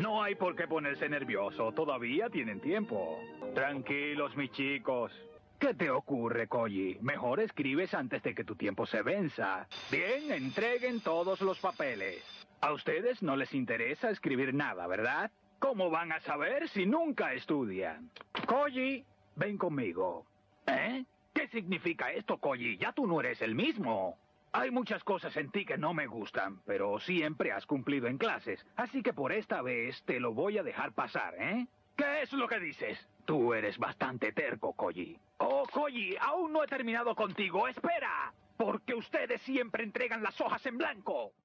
No hay por qué ponerse nervioso. Todavía tienen tiempo. Tranquilos, mis chicos. ¿Qué te ocurre, Koji? Mejor escribes antes de que tu tiempo se venza. Bien, entreguen todos los papeles. A ustedes no les interesa escribir nada, ¿verdad? ¿Cómo van a saber si nunca estudian? Koji, ven conmigo. ¿Eh? ¿Qué significa esto, Koji? Ya tú no eres el mismo. Hay muchas cosas en ti que no me gustan, pero siempre has cumplido en clases. Así que por esta vez te lo voy a dejar pasar, ¿eh? ¿Qué es lo que dices? Tú eres bastante terco, Koji. Oh, Koji, aún no he terminado contigo. ¡Espera! Porque ustedes siempre entregan las hojas en blanco.